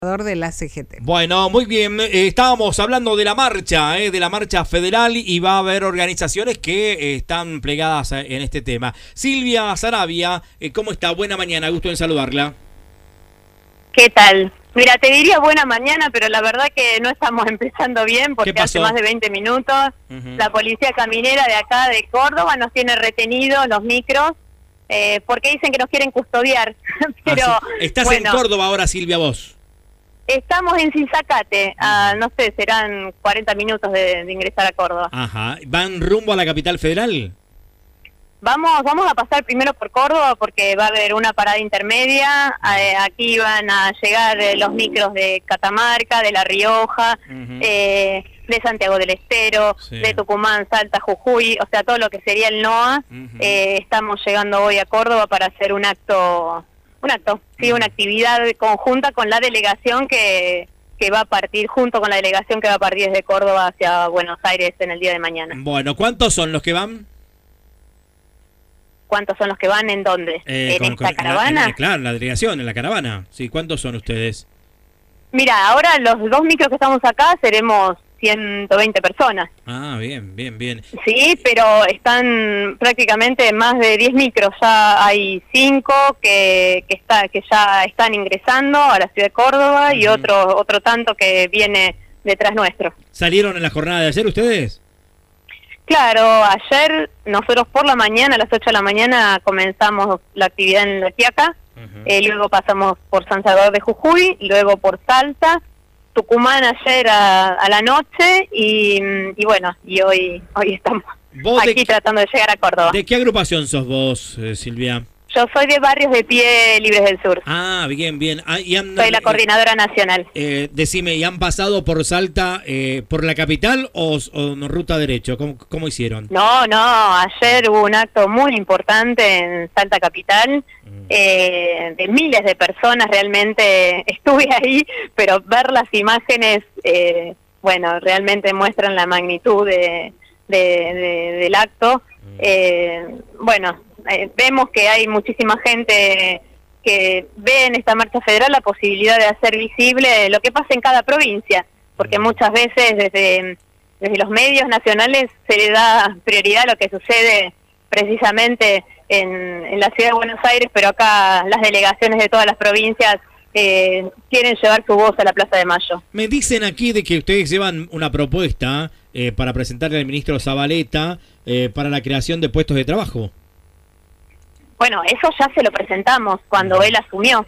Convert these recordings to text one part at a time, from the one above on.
de la CGT. Bueno, muy bien. Estábamos hablando de la marcha federal, y va a haber organizaciones que están plegadas en este tema. Silvia Saravia, ¿cómo está? Buena mañana, gusto en saludarla. ¿Qué tal? Mira, te diría buena mañana, pero la verdad que no estamos empezando bien porque hace más de 20 minutos la policía caminera de acá de Córdoba nos tiene retenidos los micros porque dicen que nos quieren custodiar. Pero ¿Estás en Córdoba ahora, Silvia, vos? Estamos en Sinzacate, no sé, serán 40 minutos de ingresar a Córdoba. Ajá. ¿Van rumbo a la capital federal? Vamos a pasar primero por Córdoba porque va a haber una parada intermedia. Aquí van a llegar los micros de Catamarca, de La Rioja, de Santiago del Estero, de Tucumán, Salta, Jujuy, o sea, todo lo que sería el NOA. Estamos llegando hoy a Córdoba para hacer una actividad conjunta con la delegación que va a partir, junto con la delegación que va a partir desde Córdoba hacia Buenos Aires en el día de mañana. Bueno, ¿cuántos son los que van? ¿Cuántos son los que van en dónde? ¿En esta caravana? Claro, la delegación, en la caravana. Sí, ¿cuántos son ustedes? Mira, ahora los dos micros que estamos acá seremos 120 personas. Ah, bien. Sí, pero están prácticamente más de 10 micros. Ya hay 5 que ya están ingresando a la ciudad de Córdoba y otro tanto que viene detrás nuestro. ¿Salieron en la jornada de ayer ustedes? Claro, ayer nosotros por la mañana, a las 8 de la mañana, comenzamos la actividad en La Quiaca, luego pasamos por San Salvador de Jujuy, luego por Salta, Tucumán ayer a la noche y bueno, y hoy estamos aquí tratando de llegar a Córdoba. ¿De qué agrupación sos vos, Silvia? Yo soy de Barrios de Pie Libres del Sur. Ah, bien. Soy la coordinadora nacional. Decime, ¿y han pasado por Salta, por la capital o ruta derecho? ¿Cómo hicieron? No, ayer hubo un acto muy importante en Salta Capital, de miles de personas, realmente estuve ahí, pero ver las imágenes, realmente muestran la magnitud del acto. Vemos que hay muchísima gente que ve en esta marcha federal la posibilidad de hacer visible lo que pasa en cada provincia, porque muchas veces desde los medios nacionales se le da prioridad a lo que sucede precisamente en la ciudad de Buenos Aires, pero acá las delegaciones de todas las provincias quieren llevar su voz a la Plaza de Mayo. Me dicen aquí de que ustedes llevan una propuesta para presentarle al ministro Zabaleta para la creación de puestos de trabajo. Bueno, eso ya se lo presentamos cuando él asumió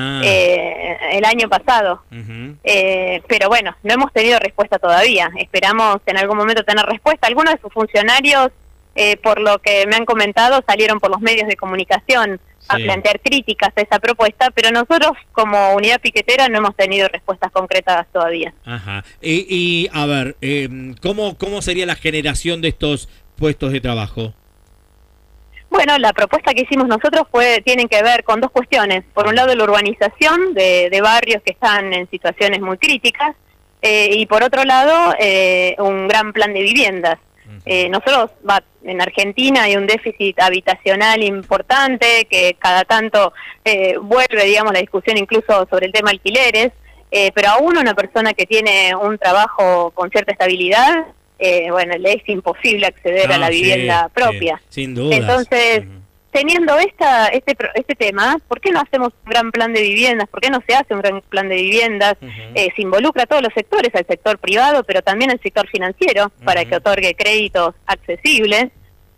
el año pasado. Pero bueno, no hemos tenido respuesta todavía. Esperamos en algún momento tener respuesta. Algunos de sus funcionarios, por lo que me han comentado, salieron por los medios de comunicación a plantear críticas a esa propuesta, pero nosotros como unidad piquetera no hemos tenido respuestas concretas todavía. Ajá. Y a ver, ¿cómo sería la generación de estos puestos de trabajo? Bueno, la propuesta que hicimos nosotros tienen que ver con dos cuestiones. Por un lado, la urbanización de barrios que están en situaciones muy críticas, y por otro lado, un gran plan de viviendas. Nosotros, en Argentina hay un déficit habitacional importante, que cada tanto vuelve, digamos, la discusión incluso sobre el tema alquileres, pero aún una persona que tiene un trabajo con cierta estabilidad, le es imposible acceder a la vivienda propia. Sin duda. Entonces, teniendo este tema, ¿por qué no hacemos un gran plan de viviendas? ¿Por qué no se hace un gran plan de viviendas? Se involucra a todos los sectores, al sector privado, pero también al sector financiero, para que otorgue créditos accesibles.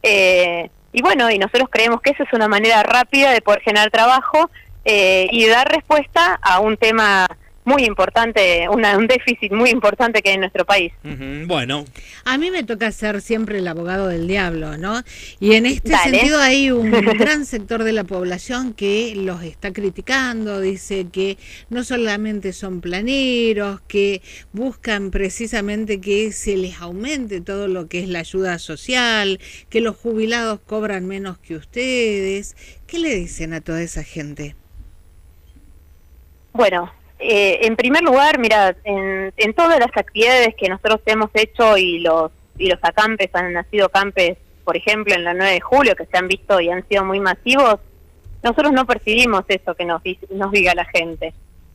Y nosotros creemos que esa es una manera rápida de poder generar trabajo y dar respuesta a un tema muy importante, un déficit muy importante que hay en nuestro país. Bueno. A mí me toca ser siempre el abogado del diablo, ¿no? Y en este sentido hay un gran sector de la población que los está criticando, dice que no solamente son planeros, que buscan precisamente que se les aumente todo lo que es la ayuda social, que los jubilados cobran menos que ustedes. ¿Qué le dicen a toda esa gente? Bueno, en primer lugar, mira, en todas las actividades que nosotros hemos hecho y los acampes han nacido acampes, por ejemplo, en la 9 de julio, que se han visto y han sido muy masivos, nosotros no percibimos eso que nos diga la gente.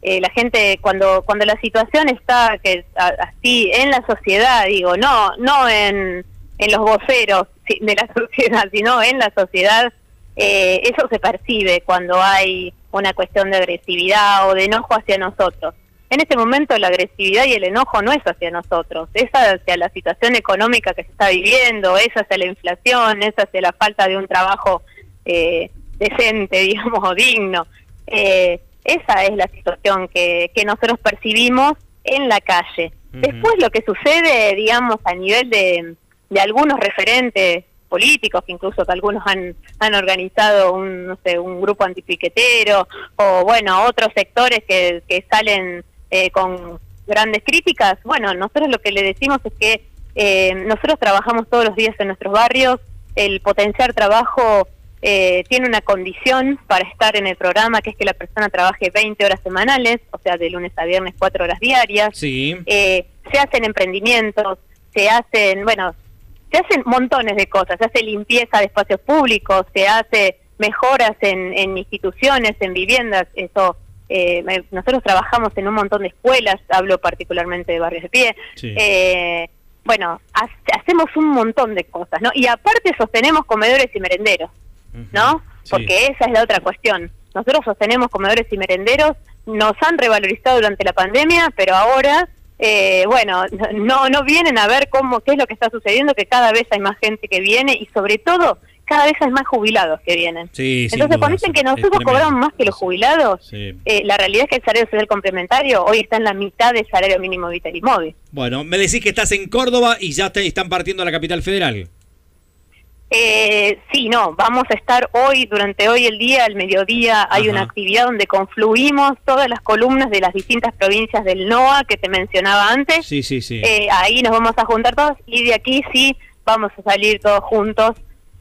la gente cuando la situación está así en la sociedad, digo, no en los voceros de la sociedad, sino en la sociedad, eso se percibe cuando hay una cuestión de agresividad o de enojo hacia nosotros. En este momento la agresividad y el enojo no es hacia nosotros, es hacia la situación económica que se está viviendo, es hacia la inflación, es hacia la falta de un trabajo decente, digamos, o digno. Esa es la situación que nosotros percibimos en la calle. Después lo que sucede, digamos, a nivel de algunos referentes políticos, que incluso que algunos han organizado un grupo antipiquetero, o bueno, otros sectores que salen con grandes críticas. Bueno, nosotros lo que le decimos es que nosotros trabajamos todos los días en nuestros barrios, el potenciar trabajo tiene una condición para estar en el programa, que es que la persona trabaje 20 horas semanales, o sea, de lunes a viernes 4 horas diarias. Sí. Se hacen emprendimientos, se hacen montones de cosas, se hace limpieza de espacios públicos, se hace mejoras en instituciones, en viviendas. Eso nosotros trabajamos en un montón de escuelas, hablo particularmente de Barrios de Pie. Sí. Bueno, hacemos un montón de cosas, ¿no? Y aparte sostenemos comedores y merenderos, ¿no? Porque esa es la otra cuestión. Nosotros sostenemos comedores y merenderos, nos han revalorizado durante la pandemia, pero ahora, bueno, no vienen a ver qué es lo que está sucediendo, que cada vez hay más gente que viene y sobre todo cada vez hay más jubilados que vienen. Sí, entonces cuando dicen que nosotros cobramos más que los jubilados, la realidad es que el salario social complementario hoy está en la mitad del salario mínimo vital y móvil. Bueno, me decís que estás en Córdoba y ya están partiendo a la capital federal. Sí, no, vamos a estar durante hoy el día, al mediodía, hay una actividad donde confluimos todas las columnas de las distintas provincias del NOA que te mencionaba antes. Sí. Ahí nos vamos a juntar todos y de aquí sí vamos a salir todos juntos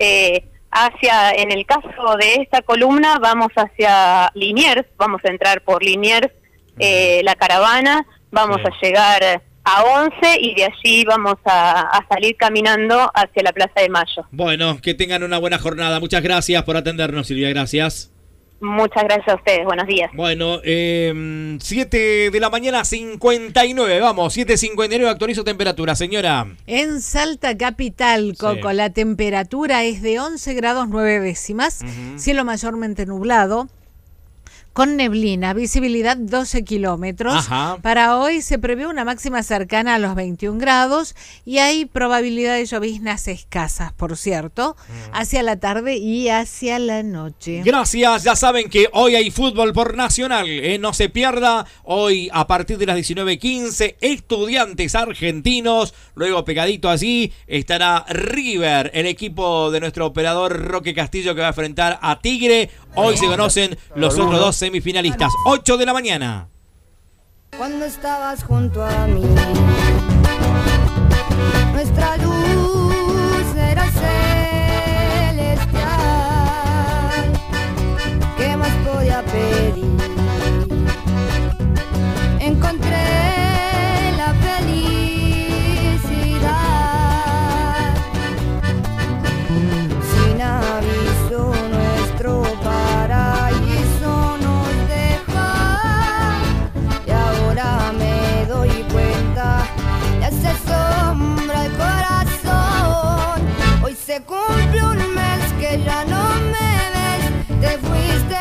en el caso de esta columna, vamos hacia Liniers, vamos a entrar por Liniers, la caravana, vamos a llegar a 11 y de allí vamos a salir caminando hacia la Plaza de Mayo. Bueno, que tengan una buena jornada. Muchas gracias por atendernos, Silvia, gracias. Muchas gracias a ustedes, buenos días. Bueno, 7 de la mañana 59, vamos, 7:59, actualizo temperatura, señora. En Salta Capital, Coco, la temperatura es de 11 grados 9 décimas, cielo mayormente nublado, con neblina, visibilidad 12 kilómetros. Para hoy se prevé una máxima cercana a los 21 grados y hay probabilidad de lloviznas escasas, por cierto, hacia la tarde y hacia la noche. Gracias, ya saben que hoy hay fútbol por Nacional, no se pierda, hoy a partir de las 19:15, Estudiantes Argentinos, luego pegadito allí estará River, el equipo de nuestro operador Roque Castillo que va a enfrentar a Tigre. Hoy se conocen los otros dos semifinalistas, 8 de la mañana. Cuando estabas junto a mí, nuestra luz era celestial. ¿Qué más podía pedir? Encontré la felicidad. Sin aviso nuestro paraíso nos deja y ahora me doy cuenta, le hace sombra al corazón. Hoy se cumple un mes que ya no me ves, te fuiste